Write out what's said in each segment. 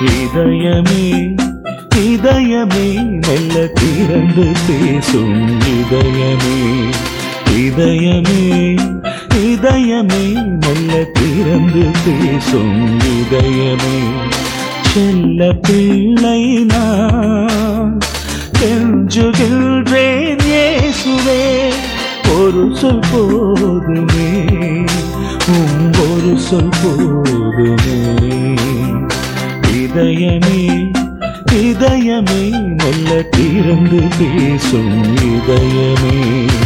இதயமே இதயமே மெல்ல திறந்து பேசும் இதயமே இதயமே இதயமே மெல்ல திறந்து பேசும் இதயமே செல்ல பிள்ளை நான் கெஞ்சுகின்றேன் இயேசுவே ஒரு சொல் போதுமே ஒரு சொல் போதுமே இதயமே இதயமே மெல்ல திறந்து பேசும் இதயமே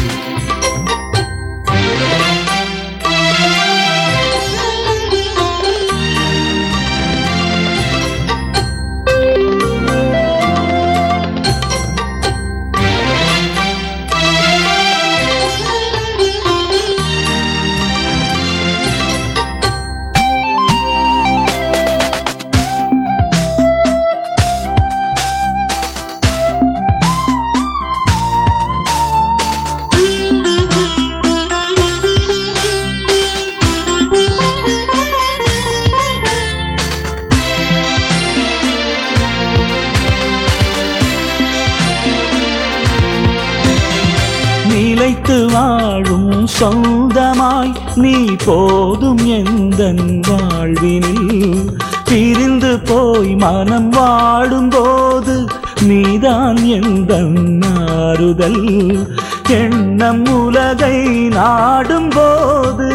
நிலைத்து வாழும் சொந்தமாய் நீ போதும் எந்தன் வாழ்வினில் பிரிந்து போய் மனம் வாடும் போது நீதான் எந்தன் ஆறுதல் எண்ணம் உலகை நாடும் போது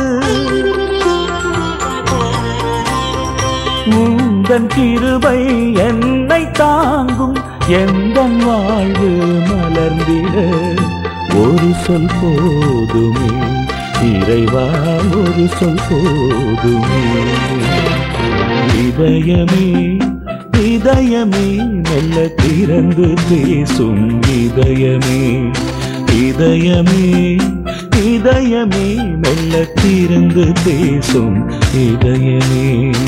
உந்தன் கிருபை என்னை தாங்கும் எந்தன் வாழ்வு மலர்ந்திட ஒரு சொல் போதுமே இறைவா ஒரு சொல் போதுமே இதயமே இதயமே மெல்ல திறந்து பேசும் இதயமே இதயமே இதயமே மெல்ல திறந்து பேசும் இதயமே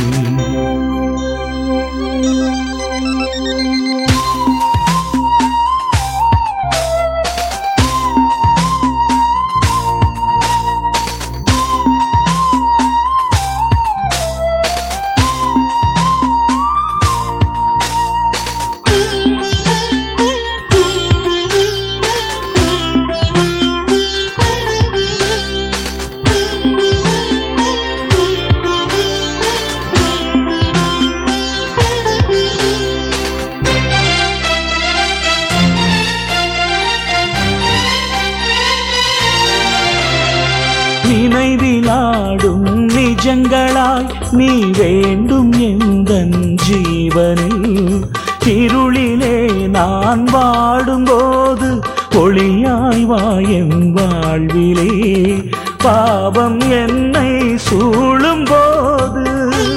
நினைவிலாடும் நிஜங்களாய் நீ வேண்டும் எந்தன் ஜீவனில் இருளிலே நான் வாடும்போது ஒளியாய் வாயம் வாழ்விலே பாவம் என்னை சூழும் போது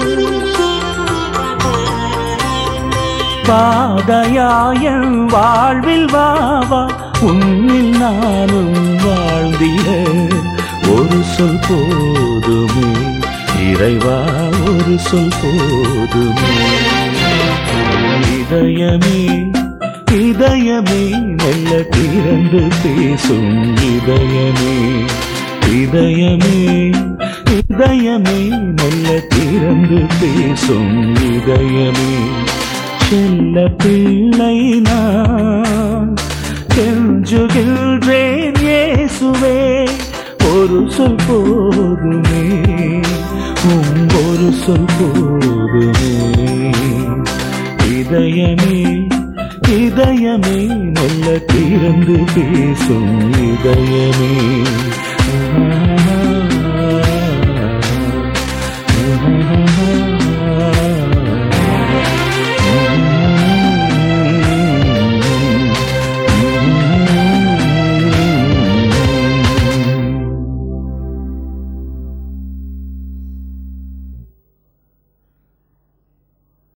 பாதையாயன் வாழ்வில் வாவா உன்னில் நானும் வாழ்ந்திட ஒரு சொல் போதுமே இறைவா ஒரு சொல் போதுமே இதயமே இதயமே மெல்ல திறந்து பேசும் இதயமே இதயமே இதயமே மெல்ல திறந்து பேசும் இதயமே செல்ல பிள்ளை நான் கெஞ்சுகின்றேன் இயேசுவே ஒரு சொல் போதுமே ஒரு சொல் போதுமே இதயமே இதயமே மெல்ல திறந்து பேசும் இதயமே